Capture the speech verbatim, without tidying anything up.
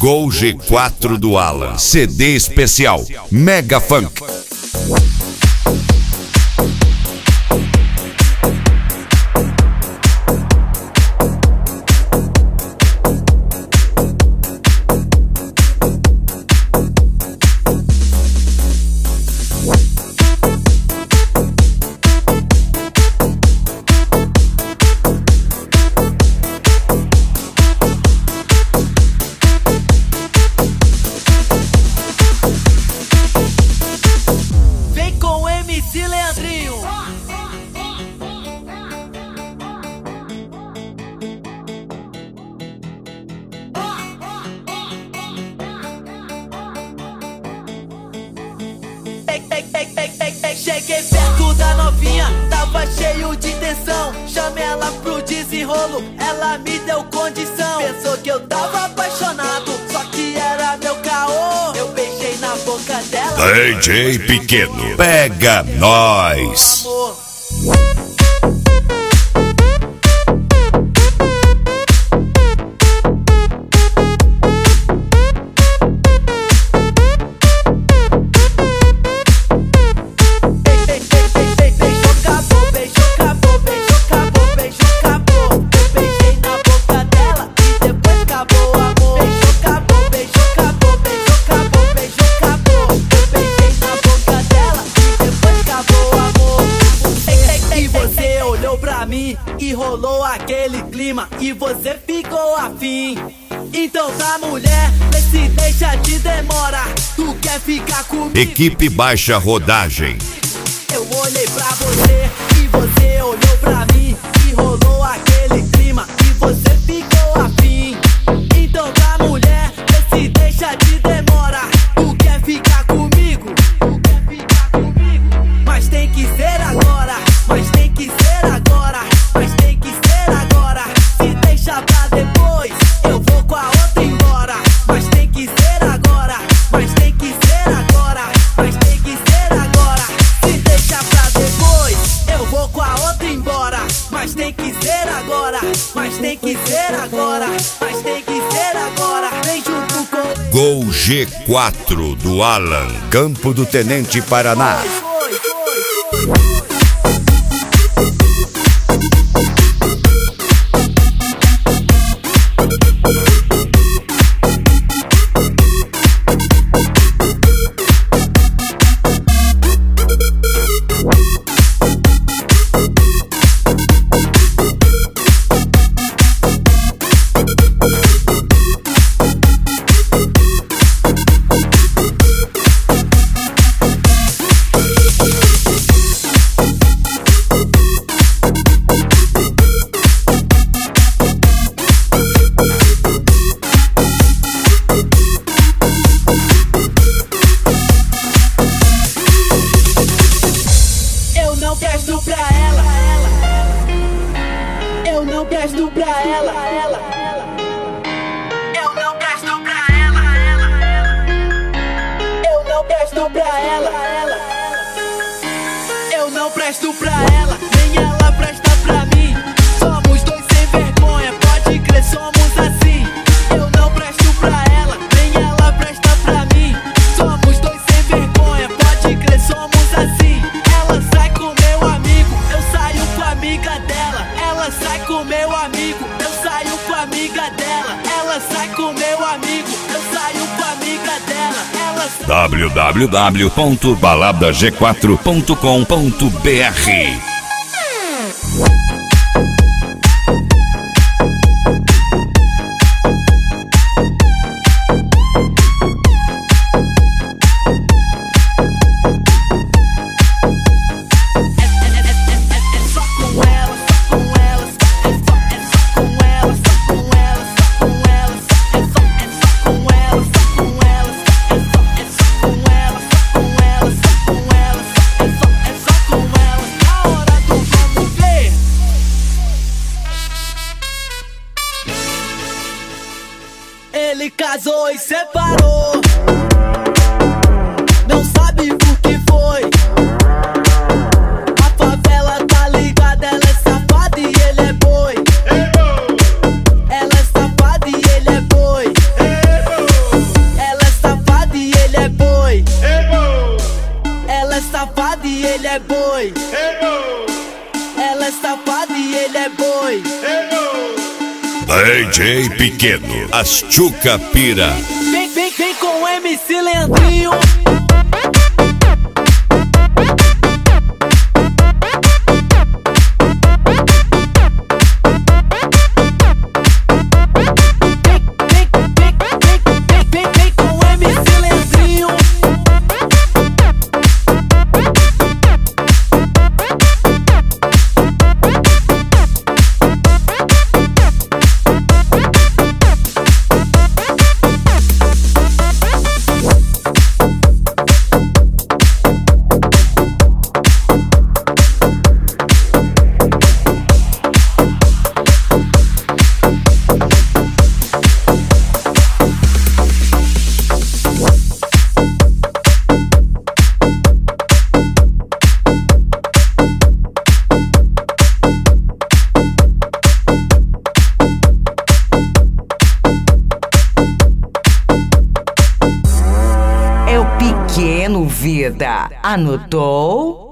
Gol G quatro do Alan, C D especial Mega Funk. Cheguei perto da novinha, tava cheio de tensão. Chamei ela pro desenrolo, ela me deu condição. Pensou que eu tava apaixonado, só que era meu caô. Eu beijei na boca dela. D J Pequeno, pega nós. E rolou aquele clima e você ficou afim. Então tá, mulher, vê se deixa de demora. Tu quer ficar comigo? Equipe Baixa Rodagem. Eu olhei pra você e você olhou pra mim. E rolou aquele clima e você ficou afim. Então tá, mulher, vê se deixa de demora. Tu quer ficar comigo? Tu quer ficar comigo? Mas tem que ser agora. Mas tem que ser agora. Mas tem que ser agora. Se deixa pra depois, eu vou com a outra embora. Mas tem que ser agora. Mas tem que ser agora. Mas tem que ser agora. Se deixa pra depois, eu vou com a outra embora. Mas tem que ser agora. Mas tem que ser agora. Mas tem que ser agora. Vem junto com Gol G quatro do Alan, Campo do Tenente, Paraná. Foi, foi, foi. Eu não presto pra ela, ela. Eu não presto pra ela, ela. Eu não presto pra ela, ela. Eu não presto pra ela, nem ela presta pra mim. Somos dois sem vergonha, pode crer, somos assim. Eu não presto pra ela, nem ela presta pra mim. Somos dois sem vergonha, pode crer, somos assim. Ela sai com meu amigo, eu saio com a amiga dela. Ela sai com meu amigo, eu saio com a amiga dela. Ela sai com meu amigo, eu saio com a amiga dela. Ela sai... w w w ponto balada g quatro ponto com ponto b r Ele casou e separou. Não sabe por que foi. A favela tá ligada, ela é safada e ele é boi. Ela é safada e ele é boi. Ela é safada e ele é boi. Ela é safada e ele é boi. D J Pequeno, as Tchuca Pira. Vem, vem, vem com o M C Leandrinho. Pequeno, vida, anotou?